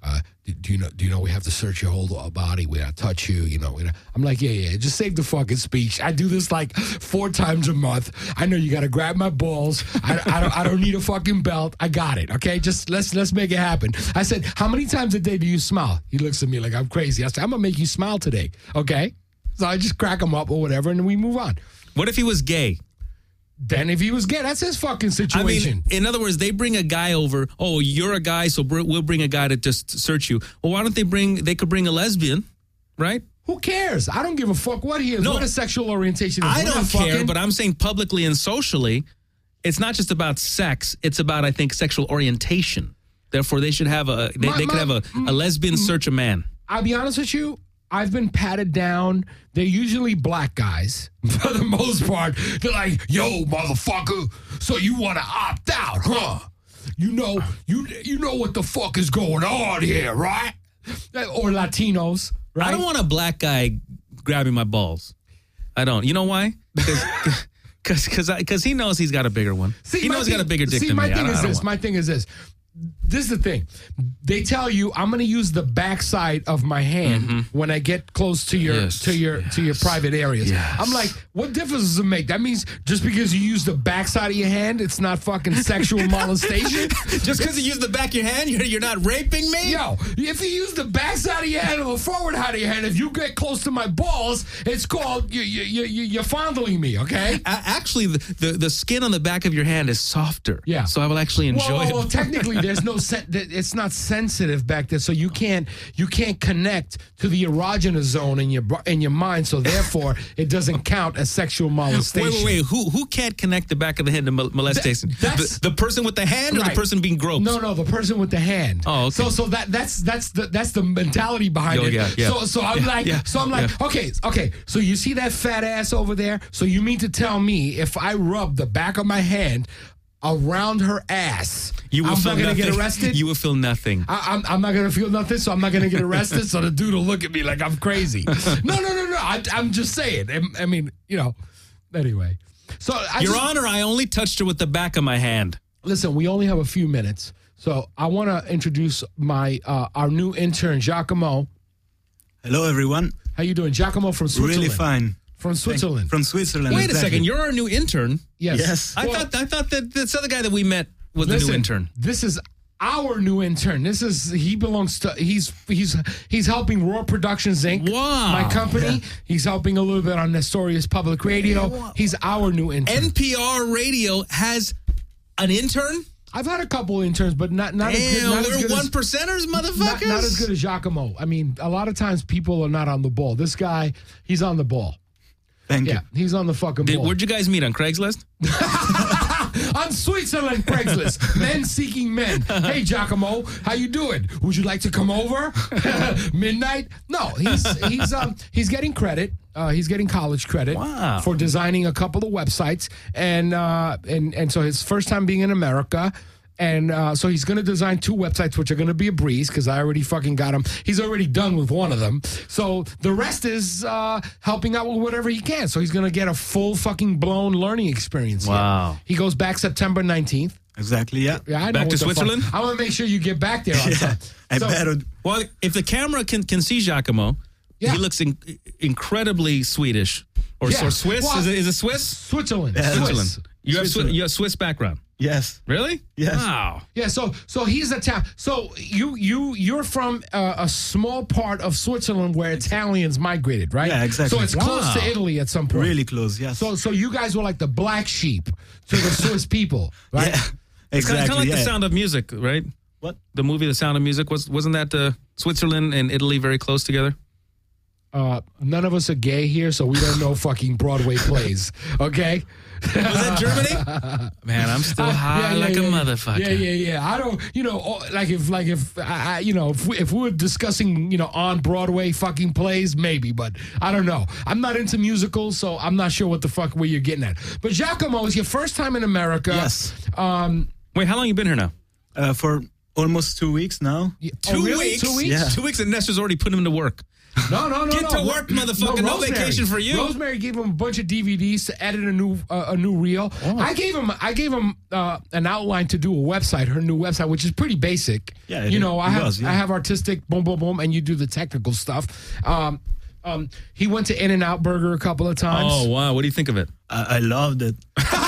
F: Do you know we have to search your whole body? We gotta touch you, I'm like, yeah, just save the fucking speech. I do this like 4 times a month. I know you gotta grab my balls. I don't need a fucking belt. I got it. Okay, just let's make it happen. I said, how many times a day do you smile? He looks at me like I'm crazy. I said, I'm gonna make you smile today. Okay, so I just crack him up or whatever, and then we move on.
G: What if he was gay?
F: Then if he was gay, that's his fucking situation.
G: I mean, in other words, they bring a guy over. Oh, you're a guy, so we'll bring a guy to just search you. Well, why don't they could bring a lesbian, right?
F: Who cares? I don't give a fuck what he is, what his sexual orientation is.
G: I don't care, but I'm saying publicly and socially, it's not just about sex. It's about, I think, sexual orientation. Therefore, they should have they could have a lesbian search a man.
F: I'll be honest with you. I've been patted down. They're usually black guys for the most part. They're like, yo, motherfucker, so you want to opt out, huh? You know what the fuck is going on here, right? Or Latinos, right?
G: I don't want a black guy grabbing my balls. I don't. You know why? Because he knows he's got a bigger one. He knows he's got a bigger dick than me.
F: My thing is this. This is the thing. They tell you I'm going to use the backside of my hand when I get close to your private areas.
G: Yes.
F: I'm like, what difference does it make? That means just because you use the backside of your hand, it's not fucking sexual molestation.
G: Just because you use the back of your hand, you're not raping me?
F: Yo, if you use the backside of your hand or the forward side of your hand, if you get close to my balls, it's called you're fondling me. Okay.
G: Actually, the skin on the back of your hand is softer.
F: Yeah.
G: So I will actually enjoy it.
F: Well, technically. There's no it's not sensitive back there, so you can't connect to the erogenous zone in your mind, so therefore it doesn't count as sexual molestation.
G: Wait. Who can't connect the back of the hand to molestation? The person with the hand or the person being groped?
F: No, the person with the hand.
G: Oh, okay.
F: So that's the mentality behind it.
G: Yeah.
F: So I'm like, okay. So you see that fat ass over there? So you mean to tell me if I rub the back of my hand around her ass, I'm not going to get arrested?
G: You will feel nothing.
F: I'm not going to feel nothing, so I'm not going to get arrested, so the dude will look at me like I'm crazy. No. I'm just saying. I mean, anyway. So
G: Your Honor, I only touched her with the back of my hand.
F: Listen, we only have a few minutes, so I want to introduce our new intern, Giacomo.
J: Hello, everyone.
F: How you doing? Giacomo from Switzerland.
J: Really fine.
F: From Switzerland.
J: From Switzerland.
G: Wait a second. You're our new intern?
F: Yes.
G: I thought that this other guy that we met was the new intern.
F: This is our new intern. He belongs to he's helping Raw Productions Inc.
G: Wow.
F: My company. Yeah. He's helping a little bit on Nestorius Public Radio. He's our new intern.
G: NPR Radio has an intern?
F: I've had a couple interns, but not as good.
G: We're one percenters, motherfuckers.
F: Not as good as Giacomo. I mean, a lot of times people are not on the ball. This guy, he's on the ball.
J: Thank you.
F: He's on the fucking ball.
G: Where'd you guys meet, on Craigslist?
F: On Switzerland Craigslist. Men seeking men. Hey, Giacomo, how you doing? Would you like to come over? Midnight? No, he's getting credit. He's getting college credit for designing a couple of websites, and so his first time being in America. And so he's going to design 2 websites, which are going to be a breeze because I already fucking got him. He's already done with one of them. So the rest is helping out with whatever he can. So he's going to get a full fucking blown learning experience.
G: Wow.
F: Here. He goes back September 19th.
J: Exactly, yeah.
F: I know
G: back to Switzerland?
F: I want to make sure you get back there on time.
J: I better.
G: Well, if the camera can see Giacomo, he looks incredibly Swedish or Swiss. Well, is it Swiss?
F: Switzerland.
J: Yeah.
G: Switzerland. You have Swiss background.
J: Yes.
G: Really?
J: Yes.
G: Wow.
F: Yeah. So he's a town. So you're from a small part of Switzerland where Italians migrated, right?
J: Yeah, exactly.
F: So it's close to Italy at some point.
J: Really close. Yes.
F: So you guys were like the black sheep to the Swiss people, right?
J: Yeah. Exactly.
G: Kind of like The Sound of Music, right?
J: What?
G: The movie The Sound of Music wasn't that Switzerland and Italy very close together?
F: None of us are gay here, so we don't know fucking Broadway plays. Okay.
G: Was that Germany? Man, I'm still high like a motherfucker.
F: Yeah. I don't, if we were discussing, on Broadway fucking plays, maybe, but I don't know. I'm not into musicals, so I'm not sure what the fuck where you're getting at. But Giacomo, is your first time in America.
J: Yes.
G: Wait, how long you been here now?
J: For almost 2 weeks now.
G: 2
F: really?
G: weeks?
F: 2 weeks?
J: Yeah.
G: 2 weeks and Nestor's already put him to work.
F: No.
G: Get to work, motherfucker. No vacation for you.
F: Rosemary gave him a bunch of DVDs to edit a new reel. Oh. I gave him an outline to do a website, her new website, which is pretty basic.
J: Yeah,
F: I have artistic, boom, boom, boom, and you do the technical stuff. He went to In-N-Out Burger a couple of times.
G: Oh, wow. What do you think of it?
J: I loved it.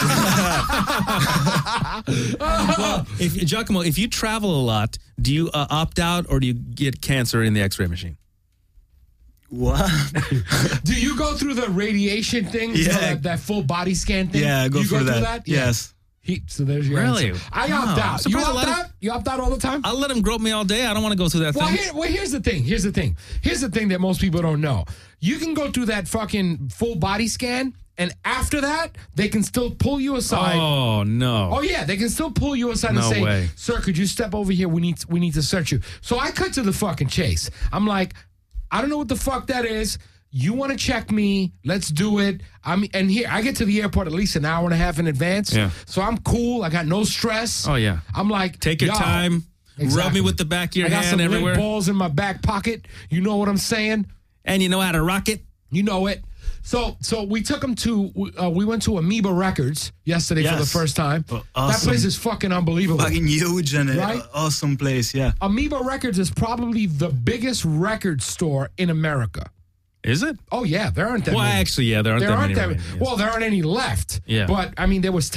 G: Well, Giacomo, if you travel a lot, do you opt out or do you get cancer in the X-ray machine?
J: What?
F: Do you go through the radiation thing?
J: Yeah.
F: That full body scan thing?
J: Yeah, I go through that.
F: Yeah.
J: Yes.
F: So there's your
G: Really?
F: answer. I opt out. You opt out? You opt out all the time?
G: I'll let him grope me all day. I don't want to go through that thing.
F: Here's the thing. Here's the thing that most people don't know. You can go through that fucking full body scan, and after that, they can still pull you aside.
G: Oh, no.
F: Oh, yeah. They can still pull you aside
G: No
F: and say,
G: way.
F: Sir, could you step over here? We need to search you. So I cut to the fucking chase. I'm like, I don't know what the fuck that is. You want to check me? Let's do it. And here I get to the airport at least an hour and a half in advance.
G: Yeah.
F: So I'm cool. I got no stress.
G: Oh, yeah.
F: I'm like,
G: Take your time.
F: Exactly.
G: Rub me with the back of your
F: I got
G: hand
F: some
G: everywhere.
F: red balls in my back pocket. You know what I'm saying?
G: And you know how to rock it?
F: You know it. So we took him to, we went to Amoeba Records yesterday for the first time.
J: Oh, awesome.
F: That place is fucking unbelievable.
J: Fucking huge and an awesome place, yeah.
F: Amoeba Records is probably the biggest record store in America.
G: Is it?
F: Oh, yeah. There aren't that many.
G: Well, actually, yeah, there aren't that many. Yes.
F: Well, there aren't any left.
G: Yeah.
F: But, I mean, there was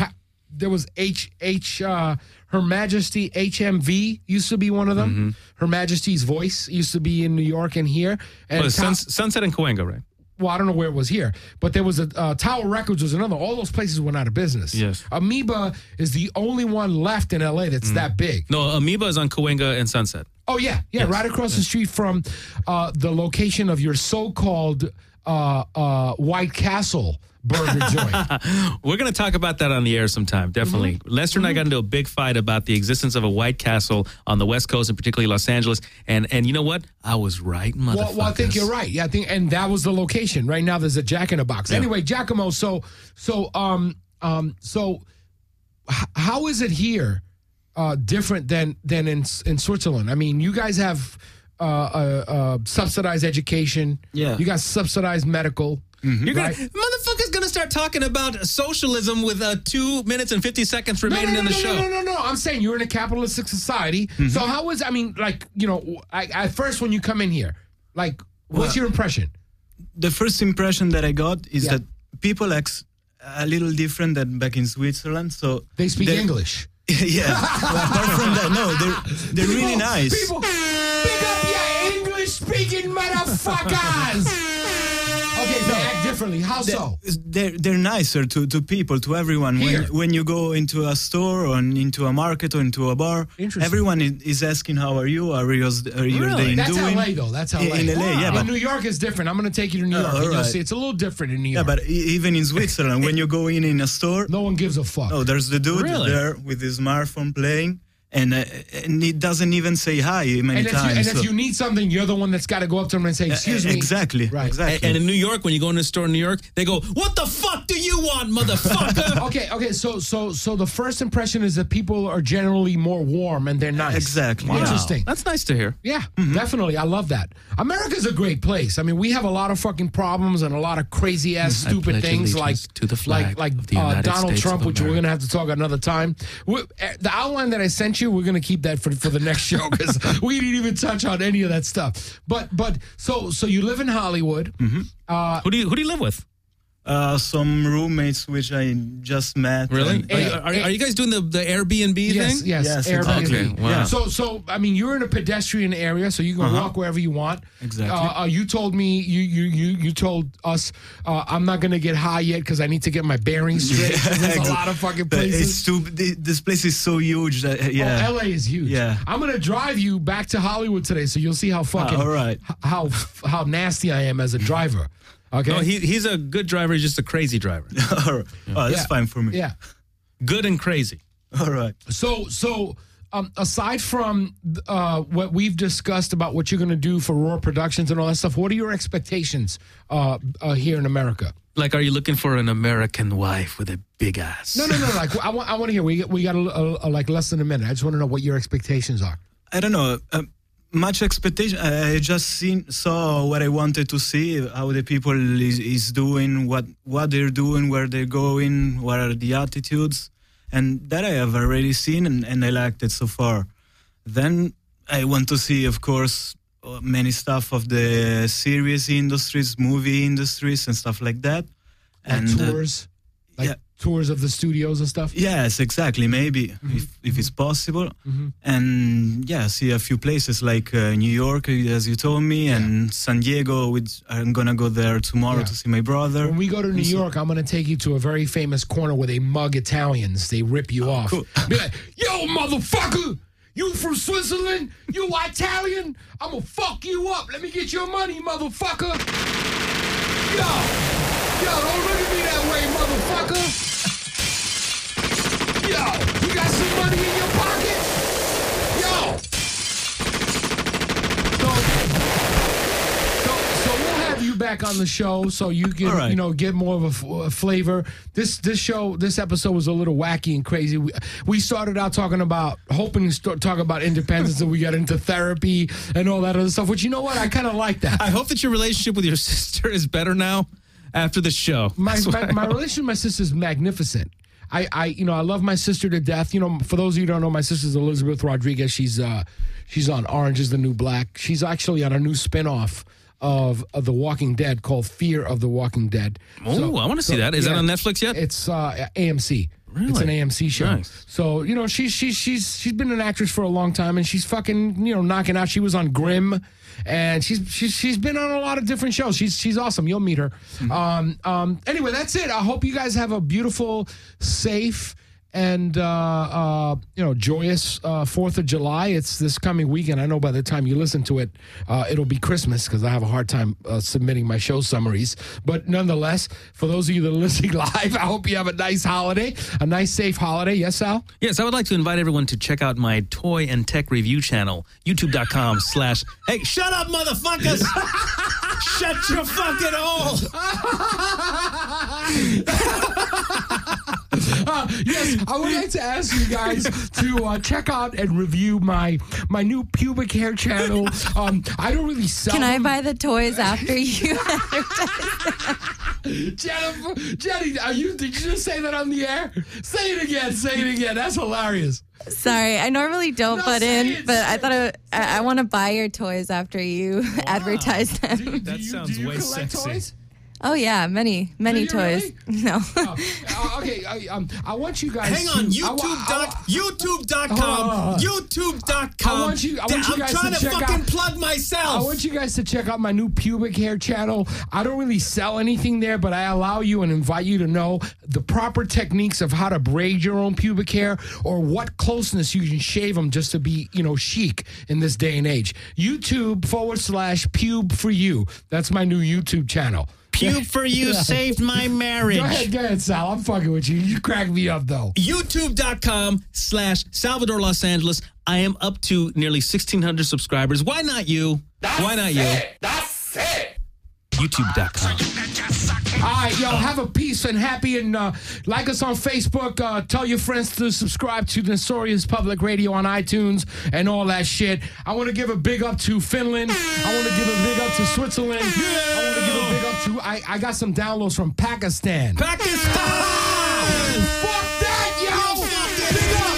F: Her Majesty HMV used to be one of them.
G: Mm-hmm.
F: Her Majesty's Voice used to be in New York and here. And
G: Sunset and Cahuenga, right?
F: Well, I don't know where it was here, but there was a Tower Records was another. All those places went out of business.
G: Yes.
F: Amoeba is the only one left in LA that's that big.
G: No, Amoeba is on Cahuenga and Sunset.
F: Oh, yeah. Yeah,
G: Yes.
F: right across the street from the location of your so-called White Castle burger joint.
G: We're going to talk about that on the air sometime, definitely.
F: Mm-hmm.
G: Lester and I got into a big fight about the existence of a White Castle on the West Coast, and particularly Los Angeles. And you know what? I was right, motherfuckers.
F: Well, I think you're right. Yeah, and that was the location. Right now, there's a Jack in the Box.
G: Yeah.
F: Anyway, Giacomo. So how is it here different than in Switzerland? I mean, you guys have subsidized education.
J: Yeah.
F: You got subsidized medical.
G: You're
F: Right.
G: motherfuckers gonna start talking about socialism with 2 minutes and 50 seconds remaining in the show.
F: No. I'm saying you're in a capitalistic society. So how is, I mean, like, at first when you come in here, like, what's your impression?
J: The first impression that I got is that people act a little different than back in Switzerland. So
F: They speak English.
J: Yeah. Apart from that, no, they're really nice.
F: People, pick up your English-speaking motherfuckers! Okay, they act differently. How so?
J: They're nicer to people, to everyone. When you go into a store or into a market or into a bar, everyone is asking, how are you? Are your day
F: That's
J: doing?
F: LA though. That's LA.
J: In LA, yeah.
F: But New York is different. I'm going to take you to New York and you'll see it's a little different in New York.
J: Yeah, but even in Switzerland, when you go in a store,
F: no one gives a fuck.
J: Oh, there's the dude there with his smartphone playing. And he doesn't even say hi many times.
F: And if you need something, you're the one that's got to go up to him and say, excuse me.
J: Exactly.
F: Right.
J: Exactly.
G: And in New York, when you go in a store in New York, they go, what the fuck do you want, motherfucker?
F: Okay. So the first impression is that people are generally more warm and they're nice.
J: Exactly.
G: Wow.
F: Interesting.
G: That's nice to hear.
F: Yeah, definitely. I love that. America's a great place. I mean, we have a lot of fucking problems and a lot of crazy ass stupid things like
G: to the flag of the United
F: Donald
G: States
F: Trump,
G: of
F: which we're
G: America.
F: going to have to talk another time. The outline that I sent you, we're going to keep that for the next show because we didn't even touch on any of that stuff. But so you live in Hollywood.
G: Who do you live with?
J: Some roommates which I just met.
G: Really? Are you guys doing the Airbnb thing?
F: Yes, Airbnb.
G: Okay, wow.
F: Yeah. So I mean, you're in a pedestrian area, so you can walk wherever you want.
J: Exactly.
F: You told me you told us I'm not gonna get high yet because I need to get my bearings straight. There's a lot of fucking places.
J: This place is so huge that
F: LA is huge.
J: Yeah.
F: I'm gonna drive you back to Hollywood today, so you'll see how fucking
J: all right.
F: how nasty I am as a driver. Okay.
G: No, he's a good driver. He's just a crazy driver.
J: All right. Oh, that's fine for me.
F: Yeah.
G: Good and crazy.
J: All right.
F: So aside from what we've discussed about what you're going to do for Roar Productions and all that stuff, what are your expectations here in America?
G: Like, are you looking for an American wife with a big ass?
F: No. Like, I want to hear. We got like less than a minute. I just want to know what your expectations are.
J: I don't know. Much expectation. I just saw what I wanted to see, how the people is doing, what they're doing, where they're going, what are the attitudes, and that I have already seen, and I liked it so far. Then I want to see, of course, many stuff of the series industries, movie industries, and stuff like that.
F: And tours? Tours of the studios and stuff?
J: Yes, exactly. Maybe if it's possible. And see a few places like New York, as you told me, and San Diego, which I'm going to go there tomorrow to see my brother.
F: When we go to New York, I'm going to take you to a very famous corner where they mug Italians. They rip you off.
J: Cool.
F: Be like, yo, motherfucker! You from Switzerland? You Italian? I'm going to fuck you up. Let me get your money, motherfucker. Yo, don't look at me that way, motherfucker. Yo, you got some money in your pocket? Yo. So we'll have you back on the show so you can, get more of a flavor. This episode was a little wacky and crazy. We started out hoping to talk about independence, and we got into therapy and all that other stuff, which, you know what? I kind of like that.
G: I hope that your relationship with your sister is better now after the show.
F: My relationship with my sister is magnificent. I love my sister to death. You know, for those of you who don't know, my sister's Elizabeth Rodriguez. She's on Orange is the New Black. She's actually on a new spinoff of The Walking Dead called Fear of the Walking Dead.
G: Oh, I want to see that. Is that on Netflix yet?
F: It's AMC.
G: Really?
F: It's an AMC show.
G: Nice.
F: So, she's been an actress for a long time, and she's fucking, knocking out. She was on Grimm, and she's been on a lot of different shows. She's awesome. You'll meet her. Anyway, that's it. I hope you guys have a beautiful, safe, and joyous 4th of July. It's this coming weekend. I know by the time you listen to it, it'll be Christmas because I have a hard time submitting my show summaries. But nonetheless, for those of you that are listening live, I hope you have a nice holiday, a nice, safe holiday. Yes, Sal?
G: Yes, I would like to invite everyone to check out my toy and tech review channel, youtube.com/ Hey, shut up, motherfuckers! Shut your fucking hole!
F: Yes, I would like to ask you guys to check out and review my new pubic hair channel. I don't really sell
K: Can
F: them.
K: I buy the toys after you?
F: Jenny, did you just say that on the air? Say it again. That's hilarious.
K: Sorry, I normally don't butt in, but I thought I want to buy your toys after you advertise them.
G: That sounds way sexy.
F: Toys?
K: Oh yeah, many toys.
F: Really?
K: No.
F: Okay, I want you guys.
G: Hang on, YouTube.com.
F: I want you guys
G: I'm trying
F: to
G: to
F: check
G: fucking
F: out.
G: plug my myself.
F: I want you guys to check out my new pubic hair channel. I don't really sell anything there, but I allow you and invite you to know the proper techniques of how to braid your own pubic hair or what closeness you can shave them just to be, chic in this day and age. YouTube.com/pube for you. That's my new YouTube channel.
G: Pube for you saved my marriage.
F: Go ahead, Sal. I'm fucking with you. You crack me up, though.
G: YouTube.com/Salvador Los Angeles. I am up to nearly 1,600 subscribers. Why not you? Why not you?
B: That's it.
G: YouTube.com.
F: All right, yo, have a peace and happy, and like us on Facebook. Tell your friends to subscribe to Nestorius Public Radio on iTunes and all that shit. I want to give a big up to Finland. I want to give a big up to Switzerland. I want to give a big up to, I got some downloads from Pakistan.
G: Pakistan!
F: Fuck that, yo! Big up!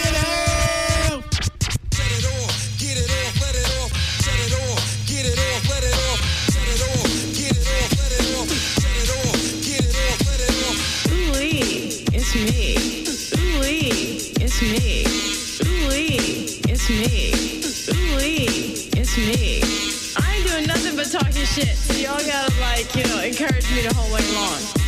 B: Set it off, get it off, let it off. Set it off, get it off, let it off. Set it off, get it off, let it off. Set it off, get it off, let it off.
A: Ooh-wee, it's me. Ooh-wee, it's me. Ooh-wee, it's me. Ooh-wee, it's me. I ain't doing nothing but talking shit, so y'all gotta, encourage me the whole way along.